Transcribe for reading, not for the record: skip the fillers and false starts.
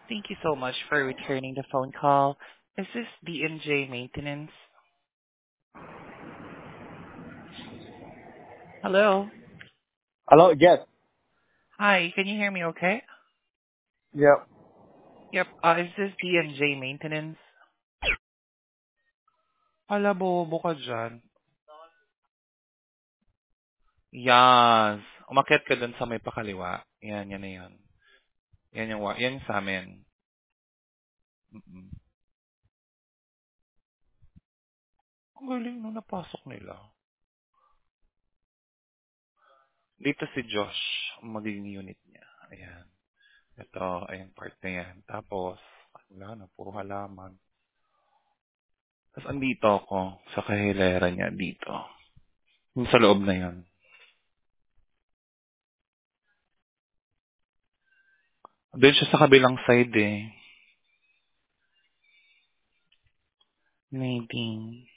Thank you so much for returning the phone call. Is this D&J Maintenance? Hello? Hello? Yes. Hi, can you hear me okay? Yep. Yep, is this D&J Maintenance? Hala, bobo ka dyan. Yes. Umakyat ka dun sa may pakaliwa. Yan na yan. Yan yung sa amin. Mm-mm. Ang galing nung napasok nila. Dito si Josh, ang magiging unit niya. Ayan. Ito, ayan part na yan. Tapos, wala na, puro halaman. Tapos andito ako sa kahilera niya dito. Yung sa loob na yan. Doon siya sa kabilang side eh. Maybe.